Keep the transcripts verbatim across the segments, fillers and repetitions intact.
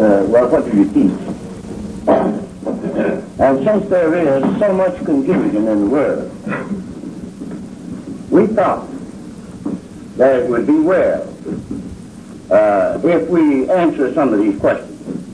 uh, well, what do you teach? And since there is so much confusion in the world, we thought that it would be well uh, if we answer some of these questions,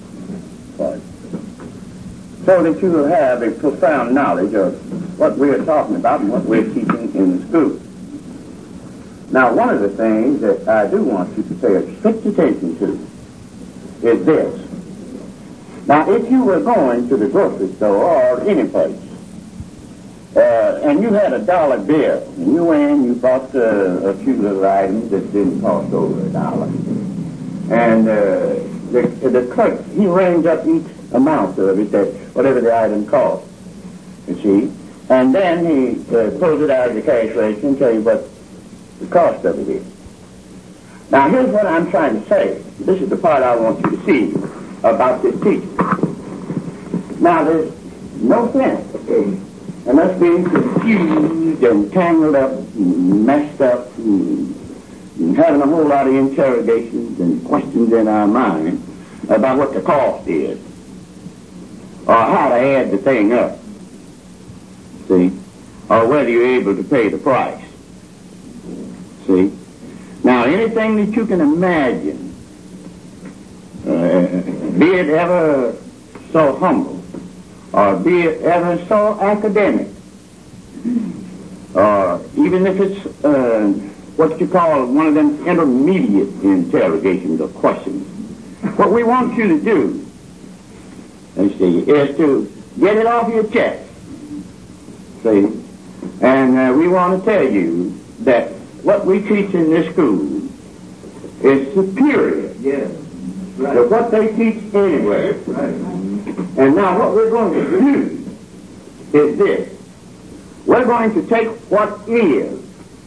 so that you will have a profound knowledge of what we're talking about and what we're teaching in the school. Now, one of the things that I do want you to pay strict attention to is this. Now, if you were going to the grocery store or any place, uh, and you had a dollar bill, and you went in, you bought uh, a few little items that didn't cost over a dollar, and uh, the, the clerk, he ranged up each amount of it, that whatever the item cost, you see, and then he uh, pulls it out of the cash register and tell you what the cost of it is. Now, here's what I'm trying to say. This is the part I want you to see about this teaching. Now, there's no sense in us being confused and tangled up and messed up and, and having a whole lot of interrogations and questions in our mind about what the cost is or how to add the thing up, see, or whether you're able to pay the price. See? Now, anything that you can imagine, uh, be it ever so humble, or be it ever so academic, or even if it's uh, what you call one of them intermediate interrogations or questions, what we want you to do, you see, is to get it off your chest. See? And uh, we want to tell you that what we teach in this school is superior yes, right. to what they teach anywhere. Right. And now what we're going to do is this. We're going to take what is,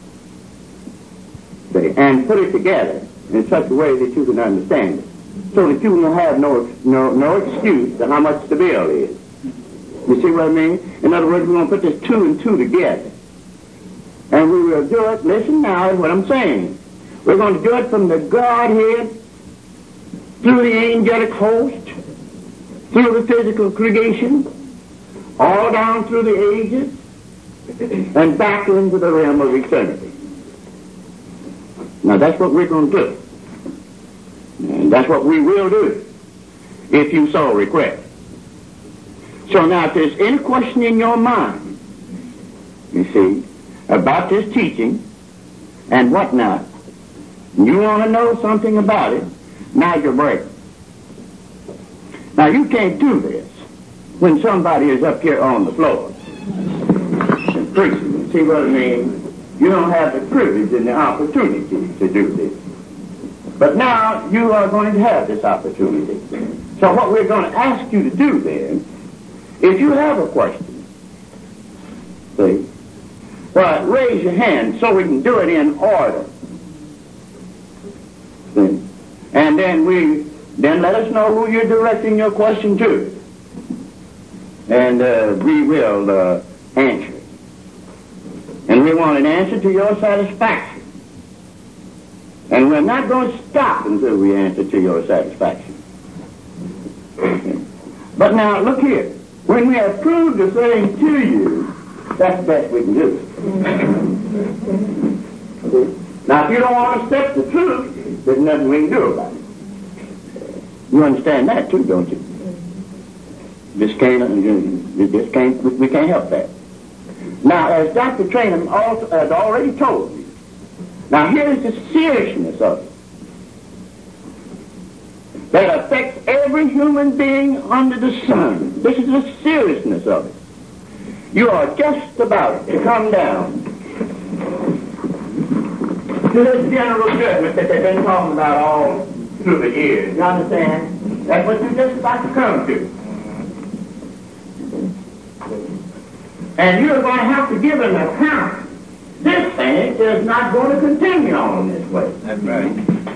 see, and put it together in such a way that you can understand it, so that you will have no, no, no excuse to how much the bill is. You see what I mean? In other words, we're going to put this two and two together. And we will do it, listen now is what I'm saying. We're going to do it from the Godhead, through the angelic host, through the physical creation, all down through the ages, and back into the realm of eternity. Now that's what we're going to do. And that's what we will do, if you so request. So now if there's any question in your mind, you see, about this teaching and whatnot, you want to know something about it, now's your break. Now you can't do this when somebody is up here on the floor and preaching. You see what I mean? You don't have the privilege and the opportunity to do this. But now you are going to have this opportunity. So what we're going to ask you to do then, if you have a question, see, well, raise your hand so we can do it in order. See? And then we, then let us know who you're directing your question to. And uh, we will uh, answer it. And we want an answer to your satisfaction. And we're not going to stop until we answer to your satisfaction. But now, look here. When we have proved the thing to you, that's the best we can do. Now, if you don't want to accept the truth, there's nothing we can do about it. You understand that too, don't you? This can't, this can't, we can't help that. Now, as Doctor Trainham also has already told you, now here's the seriousness of it that affects every human being under the sun. This is the seriousness of it. You are just about to come down to this general judgment that they've been talking about all through the years. You understand? That's what you're just about to come to. And you're going to have to give an account. This thing is not going to continue on this way. That's right.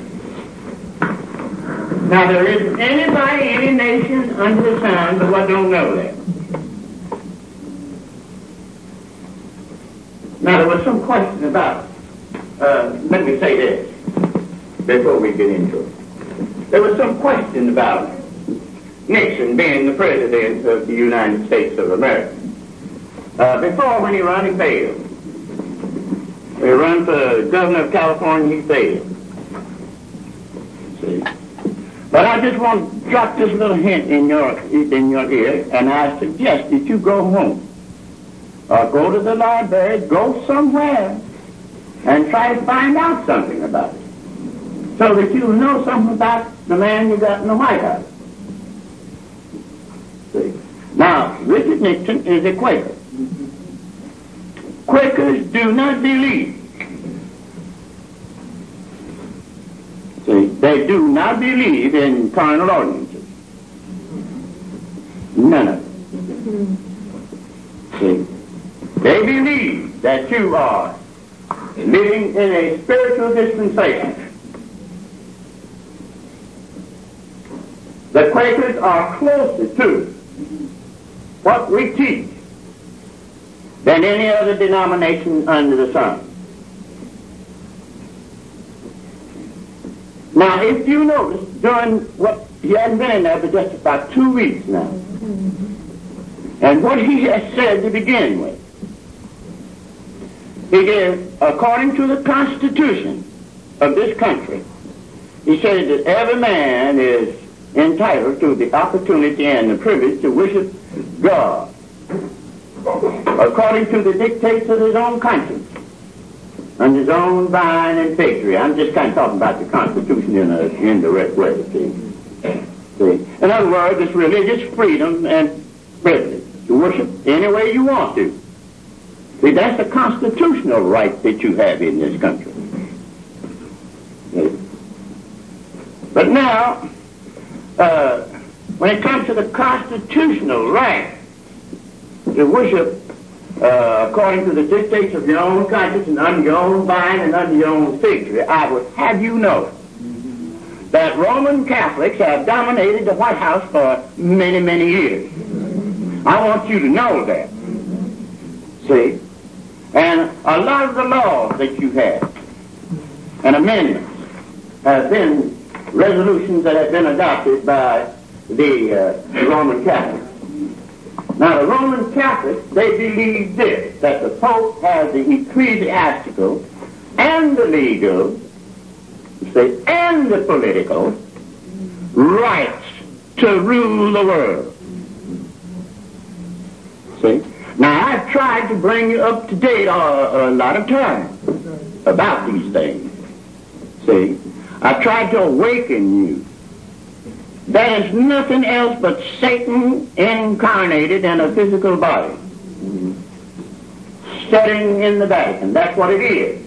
Now, there isn't anybody, any nation under the sun but what don't know that. Now, there was some question about, uh, let me say this before we get into it. There was some question about Nixon being the President of the United States of America. Uh, before, when he ran, he failed. When he ran for governor of California, he failed. See? But I just want to drop this little hint in your, in your ear, and I suggest that you go home, or go to the library, go somewhere, and try to find out something about it, so that you know something about the man you got in the White House. See? Now, Richard Nixon is a Quaker. Quakers do not believe. See, they do not believe in carnal ordinances. None of them. See, they believe that you are living in a spiritual dispensation. The Quakers are closer to what we teach than any other denomination under the sun. Now, if you notice, during what, he hasn't been in there for just about two weeks now, and what he has said to begin with, he is, according to the Constitution of this country, he said that every man is entitled to the opportunity and the privilege to worship God according to the dictates of his own conscience and his own vine and fig tree. I'm just kind of talking about the Constitution in an indirect way, see? See? In other words, it's religious freedom and privilege to worship any way you want to. See, that's a constitutional right that you have in this country. See? But now, uh, when it comes to the constitutional right to worship uh, according to the dictates of your own conscience and under your own vine and under your own fig tree, I would have you know that Roman Catholics have dominated the White House for many, many years. I want you to know that. See? And a lot of the laws that you have and amendments have been resolutions that have been adopted by the uh, Roman Catholics. Now, the Roman Catholics, they believe this, that the Pope has the ecclesiastical and the legal, see, and the political rights to rule the world. See? Now, I've tried to bring you up to date a, a lot of times about these things. See? I've tried to awaken you. There is nothing else but Satan incarnated in a physical body, sitting in the Vatican. That's what it is.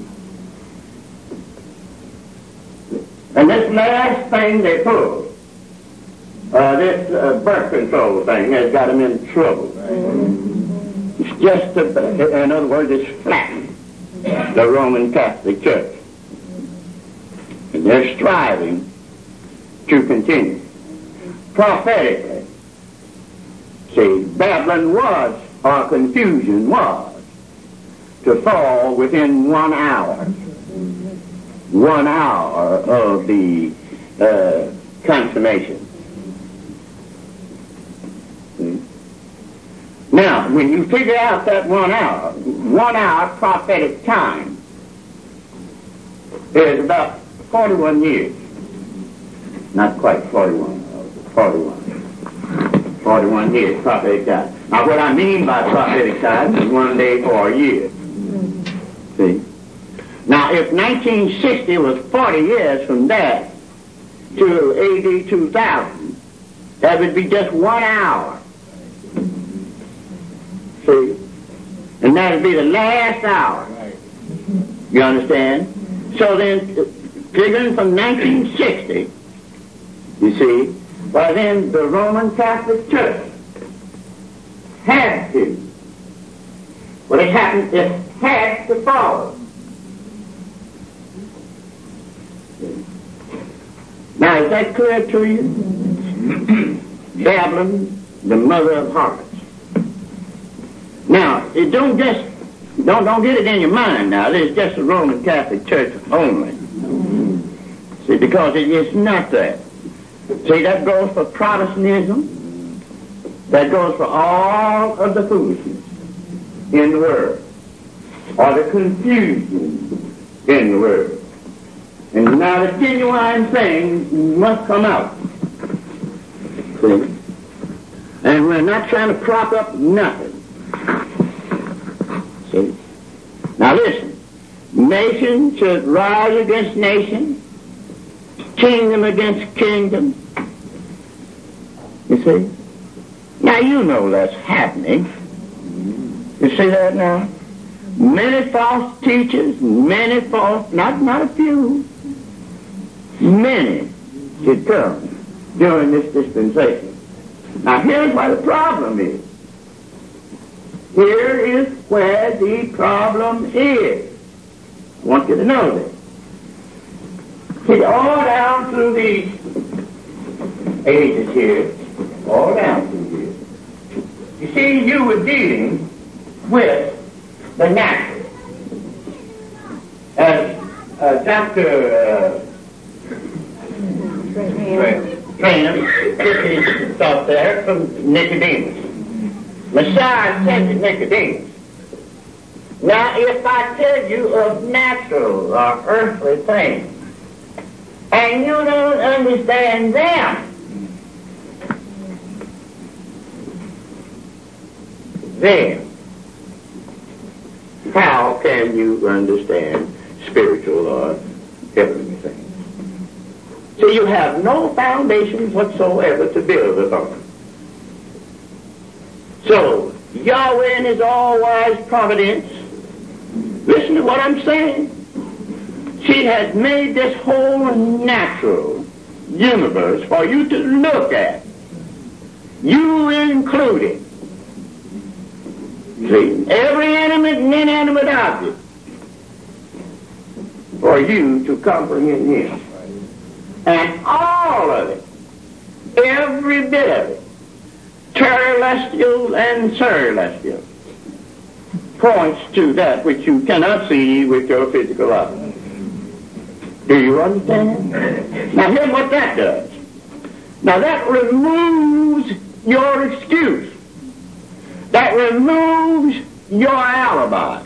And this last thing they pulled, uh, this uh, birth control thing, has got them in trouble. It's just, a, in other words, it's flattened the Roman Catholic Church. And they're striving to continue. Prophetically, see, Babylon was, or confusion was, to fall within one hour. One hour of the uh, consummation. See? Now, when you figure out that one hour, one hour prophetic time is about forty-one years. Not quite forty-one, forty-one. forty-one years prophetic time. Now, what I mean by prophetic time is one day for a year. See? Now, if nineteen sixty was forty years from that to A D two thousand, that would be just one hour. See? And that would be the last hour. You understand? So then, figuring from nineteen sixty, you see, well then the Roman Catholic Church had to, well it happened, it had to follow. Now, is that clear to you? Babylon, the mother of harlots. Now, it don't just, don't, don't get it in your mind now, it's just the Roman Catholic Church only. See, because it is not that. See, that goes for Protestantism. That goes for all of the foolishness in the world, or the confusion in the world. And now the genuine thing must come out. See? And we're not trying to prop up nothing. See? Now listen, nation should rise against nation, kingdom against kingdom. You see? Now you know that's happening. You see that now? Many false teachers, many false, not, not a few, many should come during this dispensation. Now here's where the problem is. Here is where the problem is. I want you to know that. See, all down through these ages here, all down through here, you see, you were dealing with the natural. As uh, Doctor Uh, Trainer, this is thought there from Nicodemus. Messiah said to Nicodemus, now if I tell you of natural or earthly things, and you don't understand them, then how can you understand spiritual or heavenly things? So you have no foundation whatsoever to build upon. So Yahweh in his all-wise providence, listen to what I'm saying. She has made this whole natural universe for you to look at, you included. See, every animate and inanimate object for you to comprehend him. And all of it, every bit of it, terrestrial and celestial, points to that which you cannot see with your physical eye. Do you understand? Now here's what that does. Now that removes your excuse. That removes your alibi.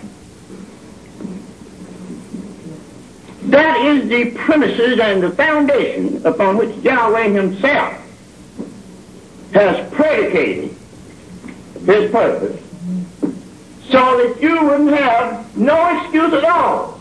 That is the premises and the foundation upon which Yahweh himself has predicated his purpose, so that you wouldn't have no excuse at all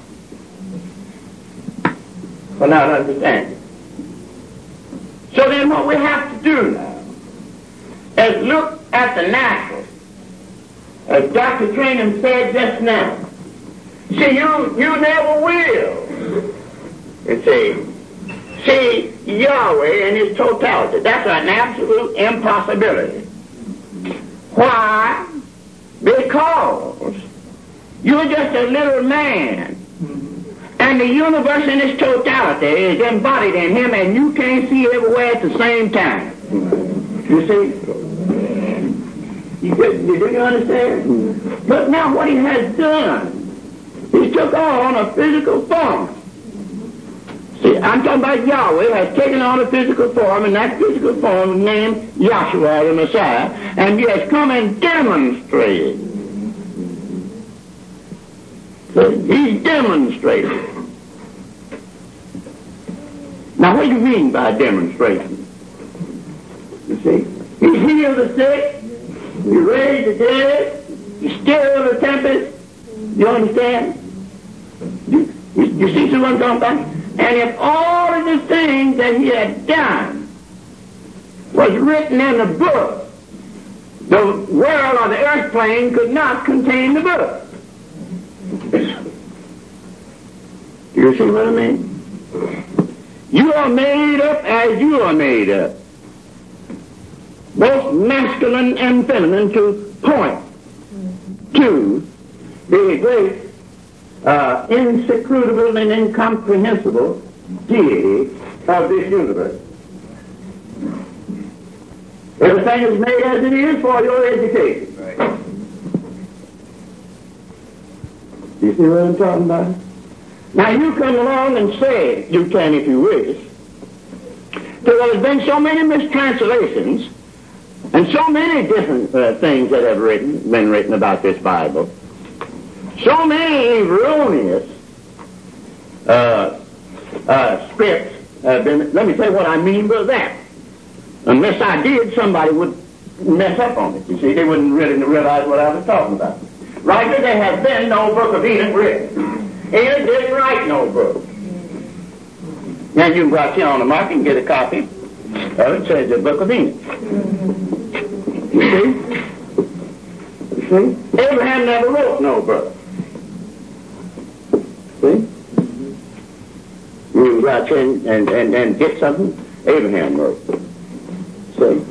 for not understanding. So then what we have to do now is look at the natural. As Doctor Trainham said just now, see, you, you never will. You see, see Yahweh in his totality. That's an absolute impossibility. Why? Because you're just a little man, and the universe in its totality is embodied in him, and you can't see everywhere at the same time. You see? You, you, do you understand? But now what he has done, he took on a physical form. See, I'm talking about Yahweh has taken on a physical form, and that physical form is named Yahshua the Messiah, and he has come and demonstrated. So he's demonstrated. Now what do you mean by demonstration? You see, he healed the sick, he raised the dead, he stilled the tempest. You understand? You, you, you see what I'm talking about? And if all of the things that he had done was written in the book, the world or the earth plane could not contain the book. Do you see what I mean? You are made up as you are made up, both masculine and feminine, to point to the great uh, inscrutable and incomprehensible deity of this universe. Everything is made as it is for your education. Right. You see what I'm talking about? Now you come along and say, you can if you wish, So there's been so many mistranslations and so many different uh, things that have written, been written about this Bible. So many erroneous uh, uh, scripts have been. Let me tell you what I mean by that. Unless I did, somebody would mess up on it. You see, they wouldn't really realize what I was talking about. Right here, there has been no book of Enoch written. Enoch didn't write no book. Now you can go out here on the market and get a copy of it. Says the book of Enoch. You see? You see? Abraham never wrote no book. See? You can go out here and, and, and, and get something Abraham wrote. See?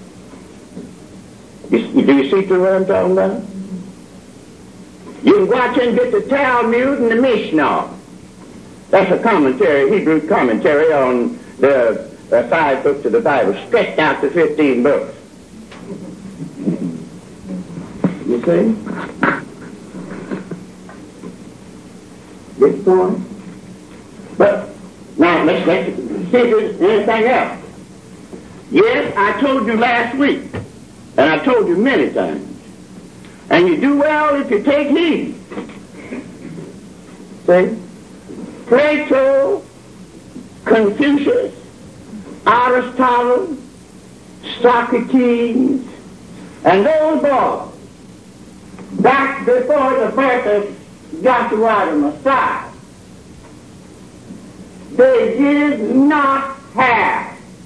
You, do you see through what I'm talking about? You can go out here and get the Talmud and the Mishnah. That's a commentary, Hebrew commentary on the uh, five books of the Bible, stretched out to fifteen books. You see? This point. But now let's, let's see if there's anything else. Yes, I told you last week, and I told you many times, and you do well if you take heed. See? Plato, Confucius, Aristotle, Socrates, and those boys, back before the birth of Joshua the Messiah, they did not have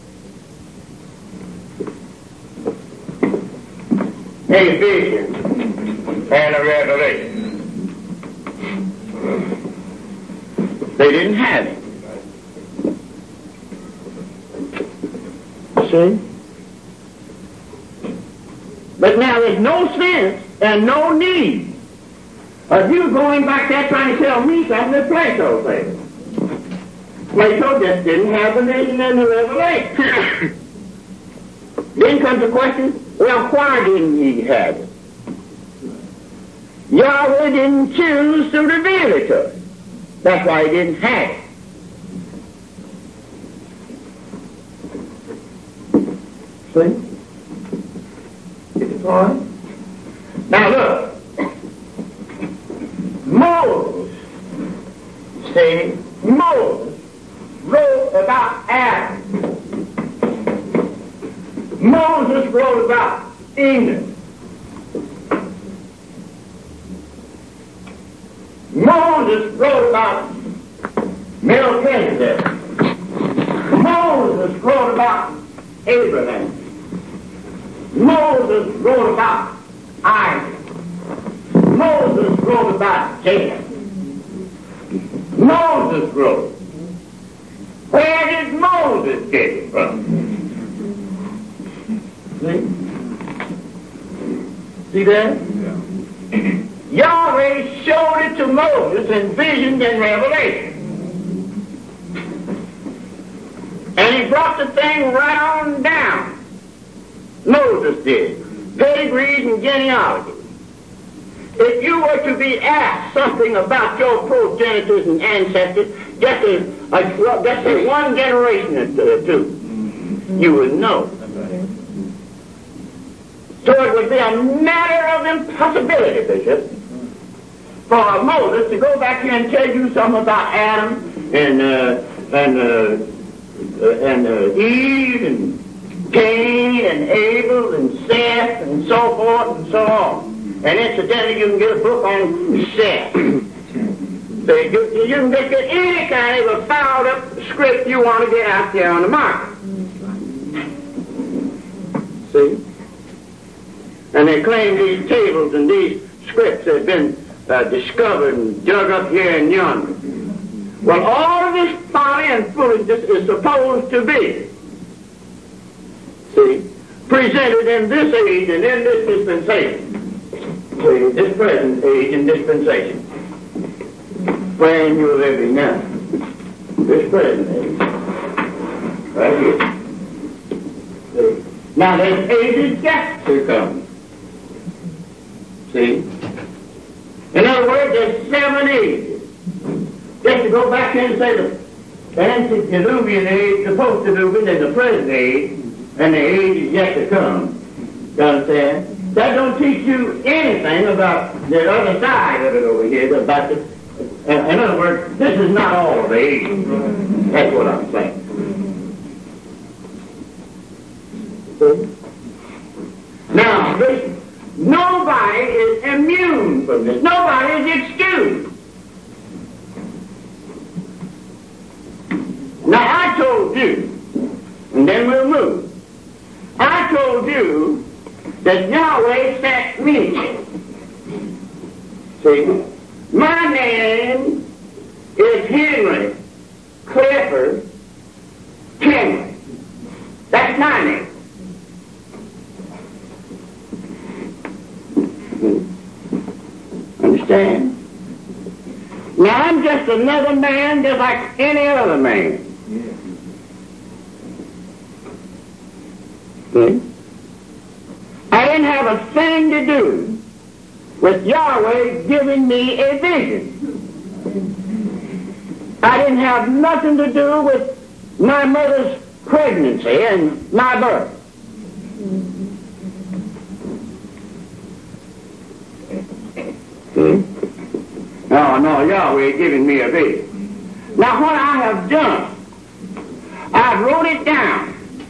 a vision and a revelation. They didn't have it. See? But now there's no sense and no need of you going back there trying to tell me something that Plato said. Plato just didn't have the vision and the revelation. Then comes the question, well, why didn't he have it? Yahweh didn't choose to reveal it to us. That's why he didn't have it. See? Get the point? Now look. Moses, see, Moses wrote about Adam. Moses wrote about Enoch. Moses wrote about Melchizedek. Moses wrote about Abraham. Moses wrote about Isaac. Moses wrote about Jacob. Moses wrote. Where did Moses get it from? See? See that? Yeah. Yahweh showed it to Moses in visions and revelation. And he brought the thing right on down. Moses did. Pedigrees and genealogy. If you were to be asked something about your progenitors and ancestors, just as, a, just as one generation or two, you would know. So it would be a matter of impossibility, Bishop, for Moses to go back here and tell you something about Adam and uh, and uh, uh, and uh, Eve and Cain and Abel and Seth and so forth and so on. And incidentally, you can get a book on Seth. So you, you can get any kind of a fouled up script you want to get out there on the market. See? And they claim these tables and these scripts have been uh, discovered and dug up here and yonder. Well, all of this folly and foolishness is supposed to be, see, presented in this age and in this dispensation. See, this present age and dispensation. Wherein you're living now. This present age. Right here. See? Now there's ages yet to come. See? In other words, there's seven ages. Just to go back here and say the the antediluvian age, the post-diluvian, and the present age, and the age is yet to come. You understand? That don't teach you anything about the other side of it over here, about the, in other words, this is not all of the ages. That's what I'm saying. See? Now, this, nobody is immune from this. Nobody is excused. Now, I told you, and then we'll move. I told you that Yahweh sent me. See? My name is Henry Clifford Kenley. That's my name. Understand? Now I'm just another man just like any other man. See? I didn't have a thing to do with Yahweh giving me a vision. I didn't have nothing to do with my mother's pregnancy and my birth. See? No, no, Yahweh giving me a vision. Now what I have done, I wrote it down.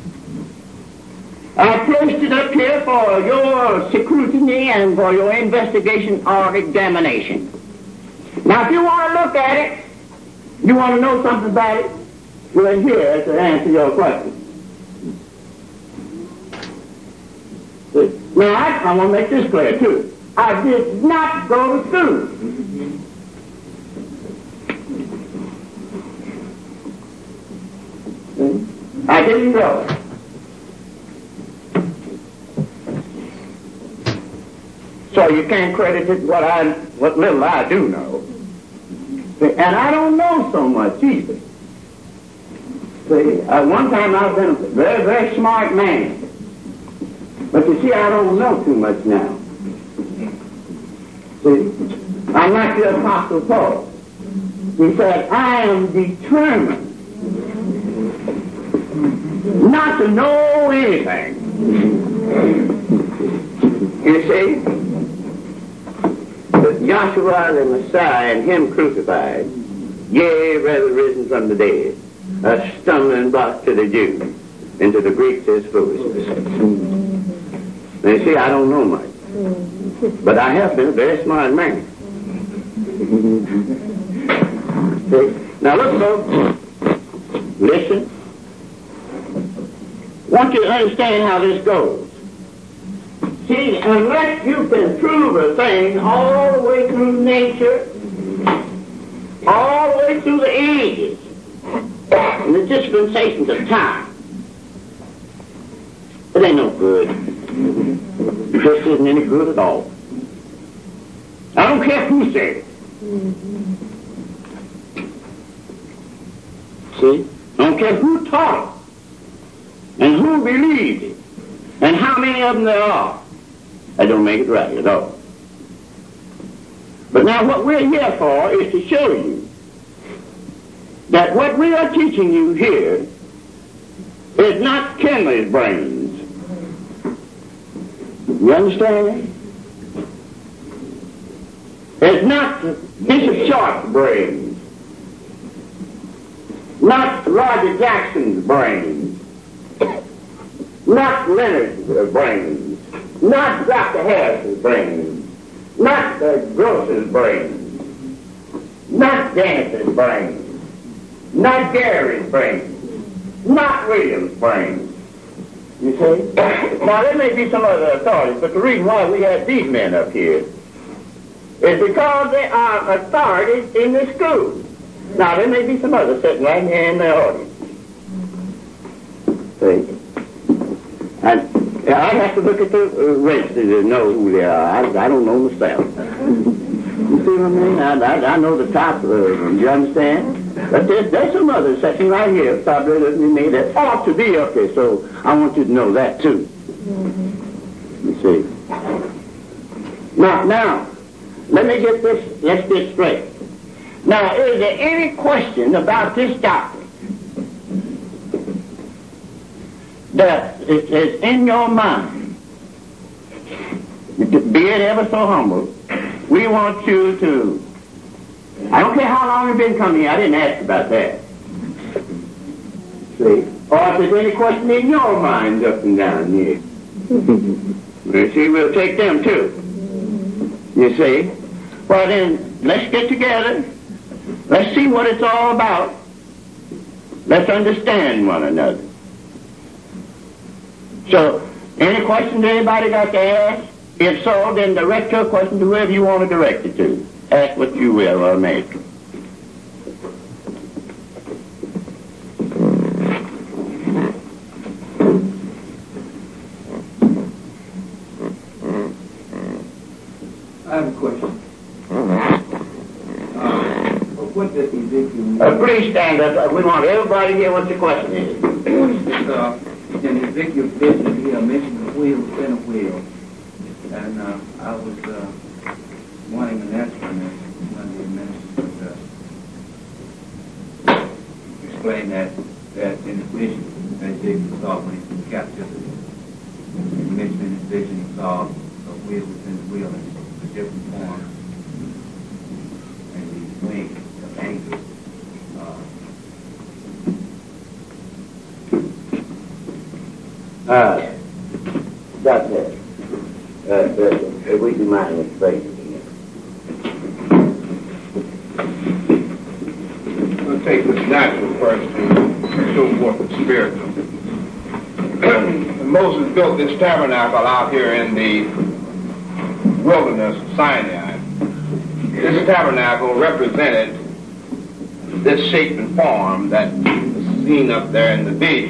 I placed it up here for your scrutiny and for your investigation or examination. Now, if you want to look at it, you want to know something about it, we're here to answer your question. Now, I, I want to make this clear, too. I did not go to school. I didn't go. So you can't credit it what I, what little I do know. And I don't know so much either. See, uh, one time I've been a very, very smart man. But you see, I don't know too much now. See, I'm like the Apostle Paul. He said, I am determined not to know anything. You see? But Joshua the Messiah and him crucified, yea, rather risen from the dead, a stumbling block to the Jews, and to the Greeks is foolishness. Now you see, I don't know much, but I have been a very smart man. See? Now look, folks, listen. I want you to understand how this goes. See, unless you can prove a thing all the way through nature, all the way through the ages, and the dispensations of time, it ain't no good. It just isn't any good at all. I don't care who said it. See? I don't care who taught it, and who believed it, and how many of them there are. That don't make it right at all. But now what we're here for is to show you that what we are teaching you here is not Kenley's brains. You understand? It's not Bishop Sharp's brains. Not Roger Jackson's brains. Not Leonard's brains. Not Doctor Harris's brains. Not the grocer's brains. Not Dennis's brains. Not Gary's brains. Not William's brains. You see? Now, there may be some other authorities, but the reason why we have these men up here is because they are authorities in the school. Now, there may be some others sitting right here in the audience. See? And I have to look at the uh, register to know who they are. I, I don't know myself. You see what I mean? I, I, I know the top of them, you understand? But there's, there's some others sitting right here, probably listening to me, that ought to be up here, so I want you to know that too. You see? Now, now, let me get this, let's get straight. Now, is there any question about this doctrine? that is, is in your mind, be it ever so humble, we want you to, I don't care how long you've been coming here, I didn't ask about that. See? Or if there's any question in your mind up and down here. You see, we'll take them too. You see? Well then, let's get together. Let's see what it's all about. Let's understand one another. So, any questions anybody got to ask? If so, then direct your question to whoever you want to direct it to. Ask what you will or make. I have a question. Uh, what does Ezekiel uh, please stand up. We want everybody to hear what the question is. uh, in Ezekiel's vision, he uh, mentioned the wheel within a wheel. And uh, I was uh, wanting an explanation when the minister uh, explained that, that in the vision that Ezekiel saw when he was in captivity. He mentioned in his vision he saw a wheel within the wheel in a different form. And these wings of angels. Uh, uh, that's it. Uh, uh, would you mind explaining it? We'll take this natural first and show forth the spiritual. Moses built this tabernacle out here in the wilderness of Sinai. This tabernacle represented this shape and form that is seen up there in the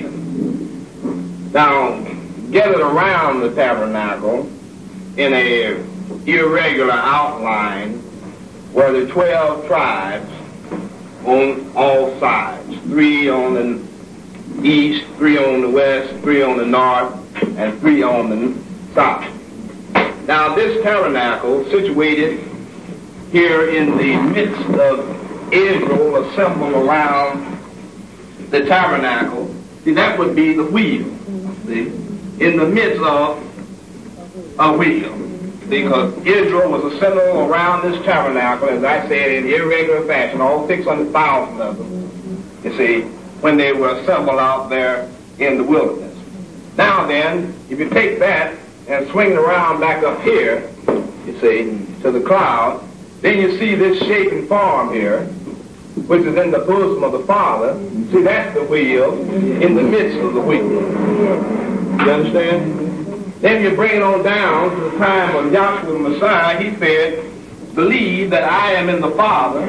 vision. Now, gathered around the tabernacle in a irregular outline were the twelve tribes on all sides. Three on the east, three on the west, three on the north, and three on the south. Now this tabernacle, situated here in the midst of Israel, assembled around the tabernacle, see, that would be the wheel, see, in the midst of a wheel, because Israel was assembled around this tabernacle, as I said, in irregular fashion, all six hundred thousand of them, you see, when they were assembled out there in the wilderness. Now then, if you take that and swing it around back up here, you see, to the cloud, then you see this shape and form here, which is in the bosom of the Father. See, that's the wheel in the midst of the wheel. You understand? Then you bring it on down to the time of Yahshua the Messiah. He said, believe that I am in the Father,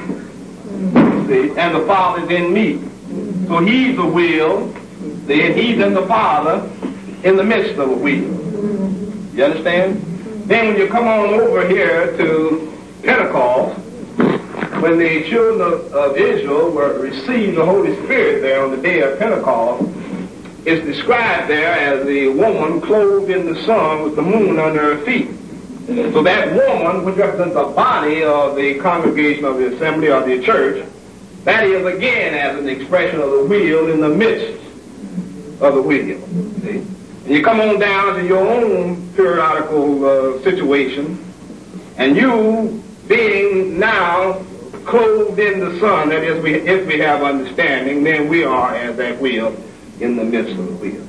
see, and the Father is in me. So he's the wheel, see, and he's in the Father in the midst of a wheel. You understand? Then when you come on over here to Pentecost, when the children of, of Israel were received the Holy Spirit there on the day of Pentecost, it's described there as the woman clothed in the sun with the moon under her feet. So that woman, which represents the body of the congregation of the assembly of the church, that is again as an expression of the wheel in the midst of the wheel. See? And you come on down to your own periodical uh, situation, and you being now clothed in the sun, that is, we, if we have understanding, then we are as that wheel in the midst of the wheel.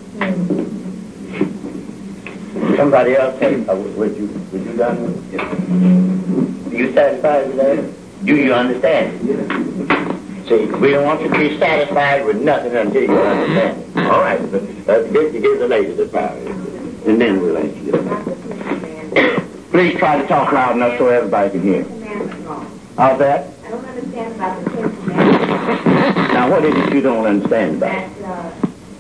Somebody else, say, uh, would you, would you done? Yes. Are you satisfied with that? Do you understand? Yes. See, we don't want you to be satisfied with nothing until you understand it. All right, but uh, give, give the lady the power, and then we'll let you go. Please try to talk loud enough so everybody can hear. How's that? I don't understand about the Ten Commandments. Now, what is it you don't understand about it? That,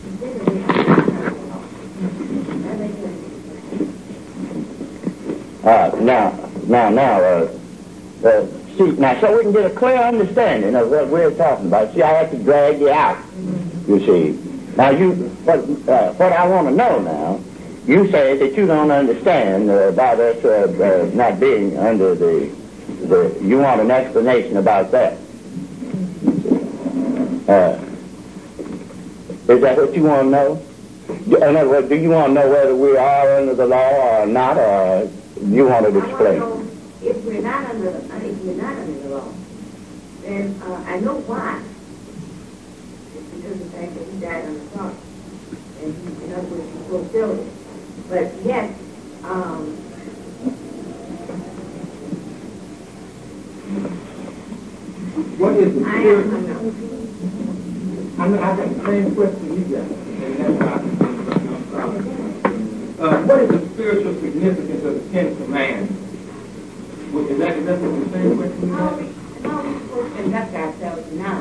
uh, Uh, now, now, now, uh, uh, see, now, so we can get a clear understanding of what we're talking about. See, I have to drag you out, you see. Now, you, what, uh, what I want to know now, you say that you don't understand uh, about us uh, uh, not being under the, the, you want an explanation about that. Uh, is that what you want to know? In other words, do you want to know whether we are under the law or not, or you want to I want to explain? know if we're not under the, uh, if we're not under the law, then uh, I know why. It's because of the fact that he died on the cross. And he, in other words, he fulfilled it. But yet, um, What is the I am, spiritual? I'm not. I know I got the same question you got, and that's why I can say no problem. Uh, what is the spiritual significance of the Ten Commandments? Well, Is that, is that the same question you How got? are we, how are we supposed to conduct ourselves now?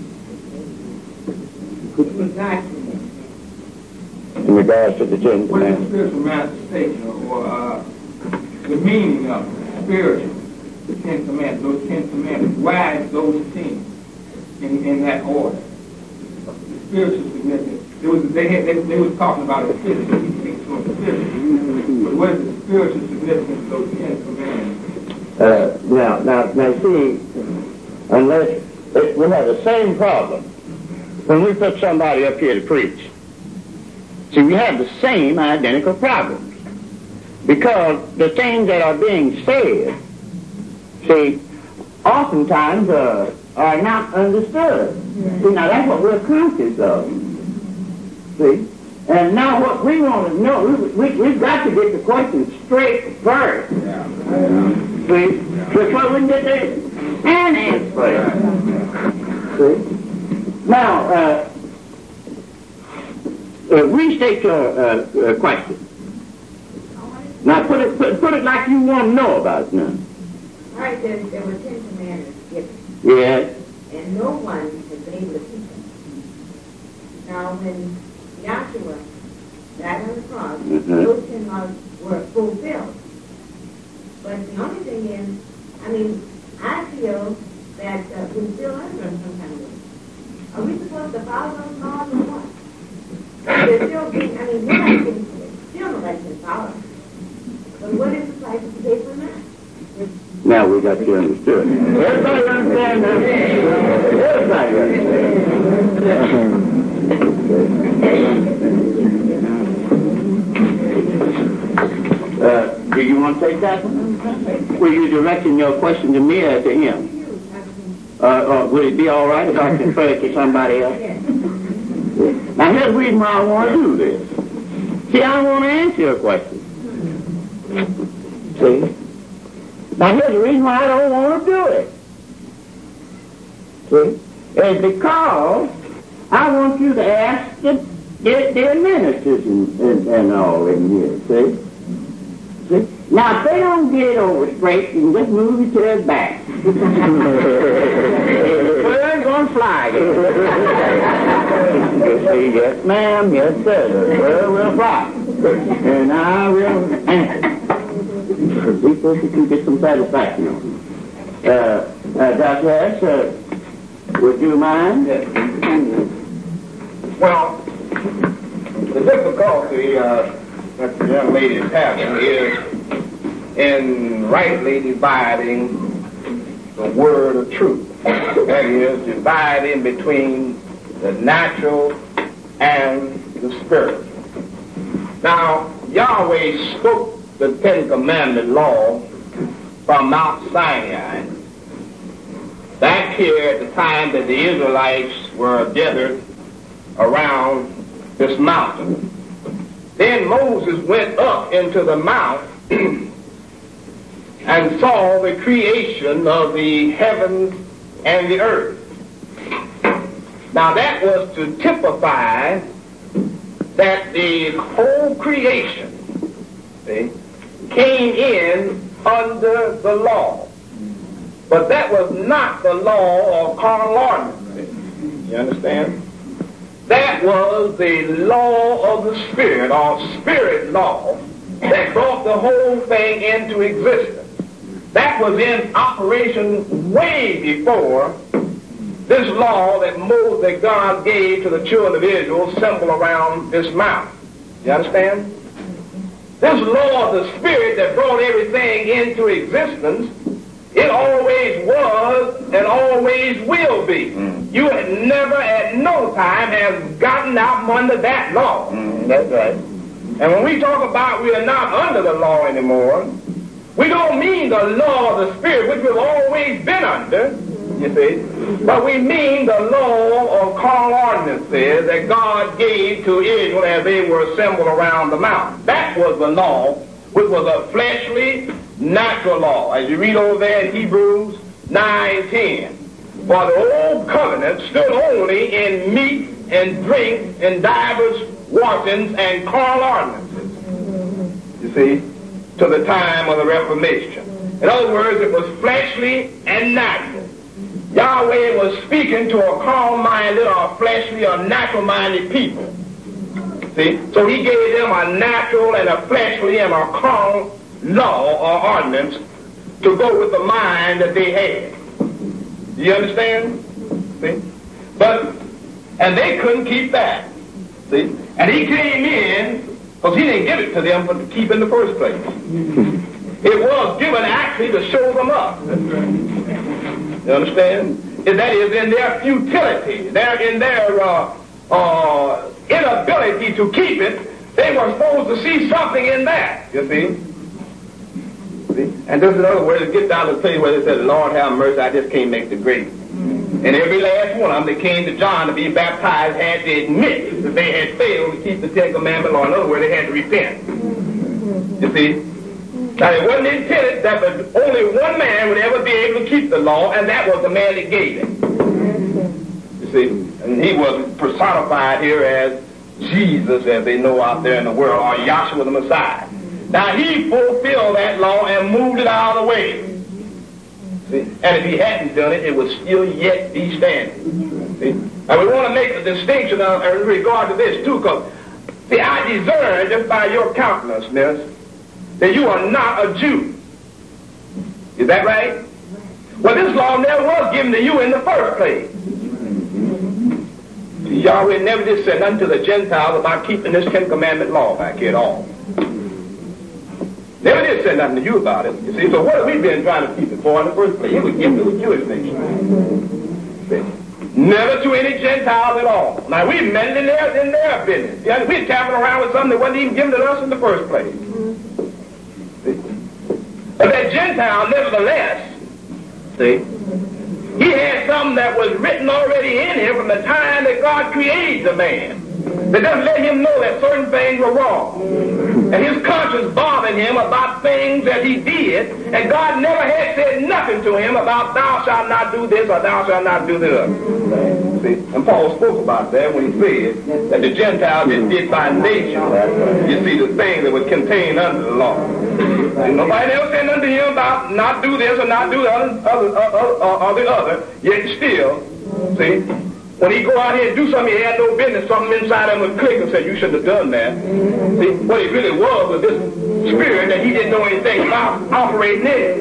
In regards to this? In regards to the Ten What is the Commandments? spiritual manifestation or uh, the meaning of spiritual, the Ten Commandments, those Ten Commandments? Why is those ten in, in that order? The spiritual significance. There was, they, had, they, they was talking about a physical, he speaks from a physical. But what is the spiritual significance of those Ten Commandments? Uh, now, now, now, see, unless it, we have the same problem when we put somebody up here to preach. See, we have the same identical problems because the things that are being said, see, oftentimes uh, are not understood. See, now that's what we're conscious of. See, and now what we want to know, we, we, we've got to get the question straight first. Yeah. Yeah. See, before we can get the answer first. See, now, uh, uh, restate your uh, uh, question. Now put it put, put it like you want to know about it now. All right, there, there were ten commandments given, Yes. and no one has been able to keep them. Now, when Joshua died on the cross, Mhm. those ten laws were fulfilled. But the only thing is, I mean, I feel that uh, we still under them some kind of way. Are we supposed to follow those laws or what? They're still being, I mean, we're not getting to it. Still nobody can follow them. But what is the price to pay for that? Now we got you understood. Everybody understand that? Everybody understand. Uh, do you want to take that one? Were you directing your question to me or to him? Uh, or would it be all right if I defer it to somebody else? Now here's the reason why I want to do this. See, I want to answer your question. See? Now here's the reason why I don't want to do it. See? It's because I want you to ask the, the, the ministers and, and, and all in here, see? See? Now if they don't get it over straight, you can just move your chairs back. The bird's gonna fly again. You see, yes ma'am, yes sir, the bird will fly. And I will answer. These folks can get some satisfaction on it. Uh, uh, Doctor Harris, uh, would you mind? Yes. Well, the difficulty uh, that the young lady is having is in rightly dividing the word of truth. That is, dividing between the natural and the spiritual. Now, Yahweh spoke the Ten Commandment law from Mount Sinai, back here at the time that the Israelites were gathered around this mountain. Then Moses went up into the mount and saw the creation of the heavens and the earth. Now that was to typify that the whole creation, see, came in under the law. But that was not the law of carnal ordinance. You understand? That was the law of the Spirit, or spirit law, that brought the whole thing into existence. That was in operation way before this law that Moses, that God gave to the children of Israel, assembled around this mountain. You understand? This law of the Spirit that brought everything into existence It always was and always will be. Mm. You had never at no time have gotten out from under that law. Mm, that's right. And when we talk about we are not under the law anymore, we don't mean the law of the Spirit, which we've always been under, you see, but we mean the law of carnal ordinances that God gave to Israel as they were assembled around the mountain. That was the law, which was a fleshly, natural law. As you read over there in Hebrews nine ten. For the old covenant stood only in meat and drink and divers washings and carnal ordinances. You see, to the time of the Reformation. In other words, it was fleshly and natural. Yahweh was speaking to a carnal-minded or fleshly or natural-minded people. See? So he gave them a natural and a fleshly and a carnal law or ordinance to go with the mind that they had. Do you understand? See? But, and they couldn't keep that. See? And he came in, because he didn't give it to them to keep in the first place. It was given actually to show them up. You understand? And that is in their futility, their, in their uh, uh, inability to keep it, they were supposed to see something in that, you see? See? And this is another way to get down to the place where they said, Lord have mercy, I just can't make the grade. And every last one of them that came to John to be baptized had to admit that they had failed to keep the Ten Commandment law. In other words, they had to repent. You see? Now, it wasn't intended that only one man would ever be able to keep the law, and that was the man that gave it. You see? And he was personified here as Jesus, as they know out there in the world, or Yahshua the Messiah. Now, he fulfilled that law and moved it out of the way. See? And if he hadn't done it, it would still yet be standing. See? And we want to make a distinction uh, in regard to this, too, because, see, I discern just by your countenance, miss, that you are not a Jew. Is that right? Well, this law never was given to you in the first place. Yahweh never did say nothing to the Gentiles about keeping this Ten Commandment law back here at all. Never did say nothing to you about it. You see, so what have we been trying to keep it for in the first place? It was given to the Jewish nation. See? Never to any Gentiles at all. Now, we meddled in their, in their business. Yeah, we're tapping around with something that wasn't even given to us in the first place. But that Gentile, nevertheless, see, he had something that was written already in him from the time that God created the man. That doesn't let him know that certain things were wrong. And his conscience bothered him about things that he did, and God never had said nothing to him about thou shalt not do this or thou shalt not do this. See? And Paul spoke about that when he said that the Gentiles just did by nature, you see, the things that were contained under the law. And nobody ever said nothing to him about not do this or not do the other, other, other, or the other, yet still, see, when he go out here and do something he had no business, something inside him would click and say, you shouldn't have done that. See, what it really was was this spirit that he didn't know anything about operating in.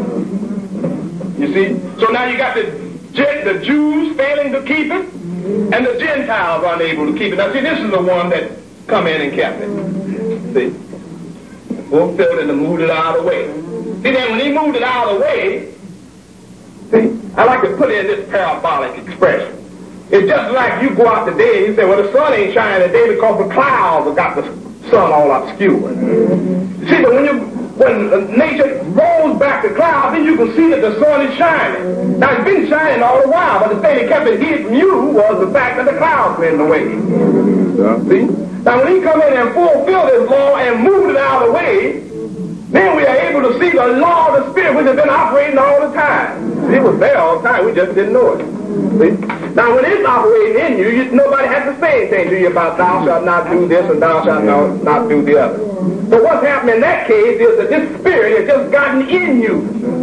You see? So now you got the, the Jews failing to keep it, and the Gentiles unable to keep it. Now see, this is the one that come in and kept it. See? Fulfilled it and moved it out of the way. See, then when he moved it out of the way, see, I like to put in this parabolic expression. It's just like you go out today and you say, well, the sun ain't shining today because the clouds have got the sun all obscured. See, but when you when nature rolls back the clouds, then you can see that the sun is shining. Now, it's been shining all the while, but the thing that kept it hid from you was the fact that the clouds were in the way. See? Now, when he come in and fulfill this law and move it out of the way, then we are able to see the law of the Spirit, which has been operating all the time. It was there all the time. We just didn't know it. See? Now, when it's operating in you, you, nobody has to say anything to you about thou shalt not do this and thou shalt not, not do the other. But what's happening in that case is that this Spirit has just gotten in you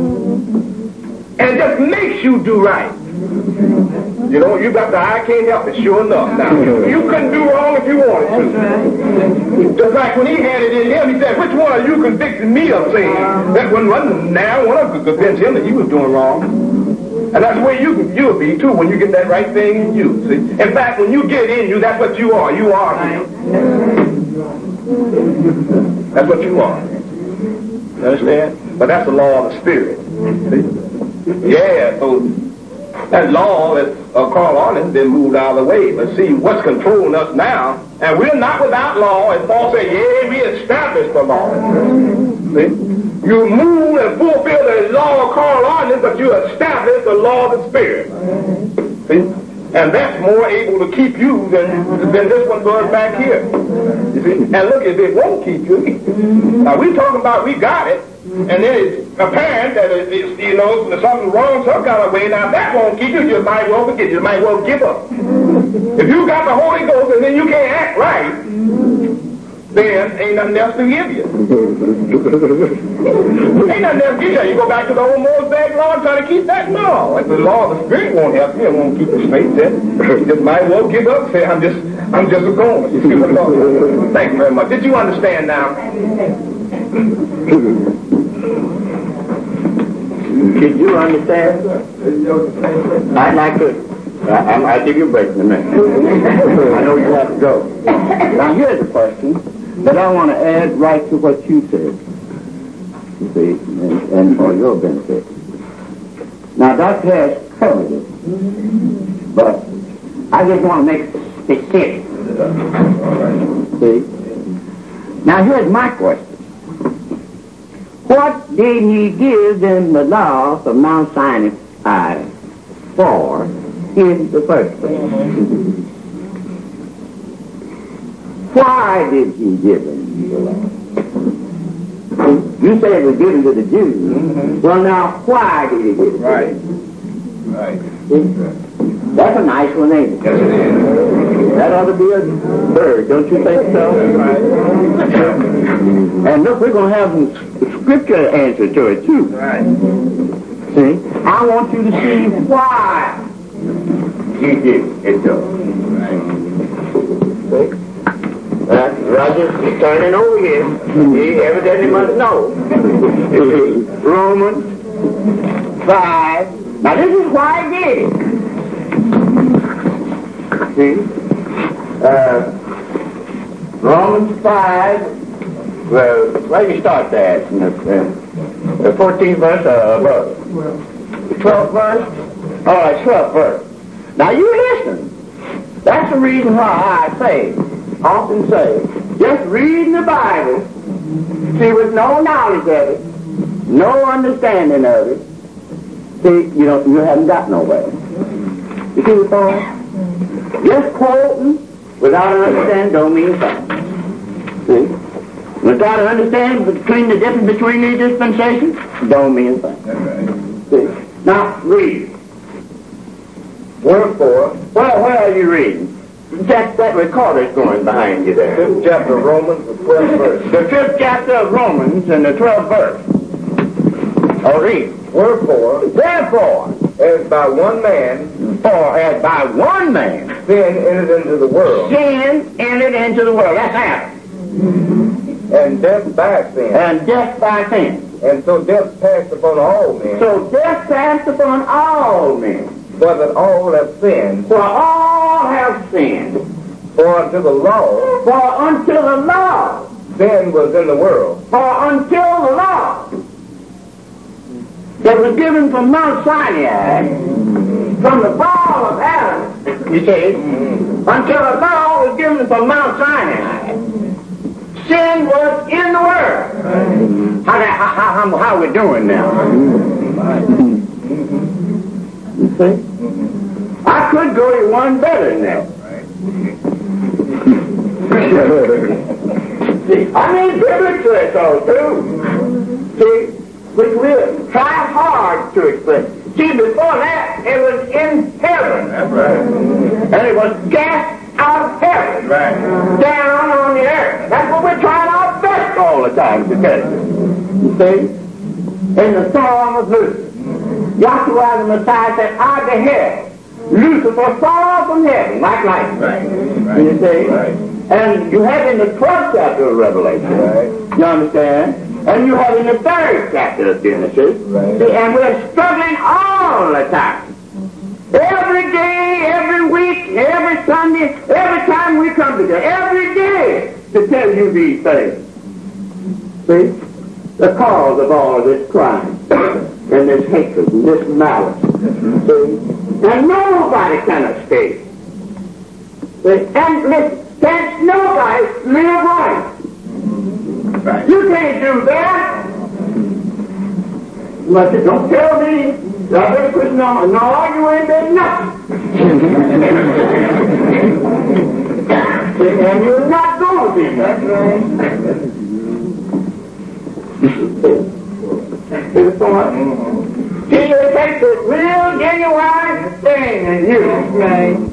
and just makes you do right. You know, you got the I can't help it, sure enough. Now, you couldn't do wrong if you wanted to. Just like when he had it in him, he said, which one of you convicted me of sin? That one wasn't now one of them could convince him that he was doing wrong. And that's the way you, you'll be, too, when you get that right thing in you. See? In fact, when you get in you, that's what you are. You are him. That's what you are. You understand? But that's the law of the Spirit. See? Yeah, so that law that uh, Carl Arlen has been moved out of the way. But see, what's controlling us now, and we're not without law, as Paul said, yeah, we established the law. See? You move and fulfill the law of Carl Arlen, but you establish the law of the Spirit. See? And that's more able to keep you than, than this one does back here. You see? And look, if it won't keep you, now we talking about we got it, and then it's apparent that it, it's, you know, there's something wrong some kind of way. Now that won't keep you. You might well forget. You might well give up. If you got the Holy Ghost and then you can't act right, then ain't nothing else to give you. Ain't nothing else to give you. You go back to the old Mosaic law and try to keep that law. If the law of the Spirit won't help you, it won't keep you straight, then you just might well give up and say, I'm just, I'm just a going. You see what I'm talking about? Thank you very much. Did you understand now? Did you understand? I'd like to. I, I'll give you a break in a minute. I know you have to go. Now here's a question that I want to add right to what you said. You see, and, and for your benefit. Now Doctor Harris covered it, but I just want to make it specific. See? Now here's my question. What did he give them the law of Mount Sinai for in the first place? Why did he give them the law? You say it was given to the Jews. Mm-hmm. Well, now, why did he give it? Right. Right. See? That's a nice one, ain't it? Yes, it is. That ought to be a bird, don't you think so? Right. And look, we're going to have some scripture answer to it, too. Right. See? I want you to see why he did it, though. Right. See? Uh, Roger is turning over here. He evidently must know. Romans five. Now, this is why he did it. See? Uh, Romans five, well, where do you start that? In the, uh, the fourteenth verse uh, above. The twelfth verse? All right, twelfth verse. Now you listen. That's the reason why I say, often say, just reading the Bible, see, with no knowledge of it, no understanding of it, see, you know, you haven't got nowhere. You see what's on? Just quoting without an understanding don't mean something. See? Without an understanding between the difference between these dispensations don't mean something. See? Now, read. Wherefore, where, where are you reading? That, that recorder's going behind you there. Fifth chapter of Romans, the twelfth verse. The fifth chapter of Romans and the twelfth verse. Oh, read. Wherefore, Therefore, as by one man, for as by one man, sin entered into the world, sin entered into the world. That's Adam. and death by sin, And death by sin. and so death passed upon all men, So death passed upon all men. for that all have sinned. For all have sinned. For unto the law, For until the law, sin was in the world, for until the law that was given from Mount Sinai, from the fall of Adam, you see, until the law was given from Mount Sinai, sin was in the world. How, how, how, how, how we doing now? You see? I could go to one better than that. See, I mean biblically so too. See, which we'll try hard to explain. See, before that, it was in heaven. That's right. And it was cast out of heaven. Right. Down on the earth. That's what we're trying our best all the time to tell you. You see? In the Psalm of Lucifer. Yahshua the Messiah said, I beheld Lucifer fall from heaven like lightning. Right. Right. You see? Right. And you have in the twelfth chapter of Revelation. Right. You understand? And you have in the third chapter of Genesis. Right. See, and we're struggling all the time. Every day, every week, every Sunday, every time we come together, every day to tell you these things. See? the cause of all this crime and this hatred and this malice. See? And nobody can escape. See? And listen, can't nobody live right. Right. You can't do that. But you don't tell me that other person, no, no, you ain't done nothing. And you're not going to be. That's right. See the point? See, it takes a real genuine thing in you. Right.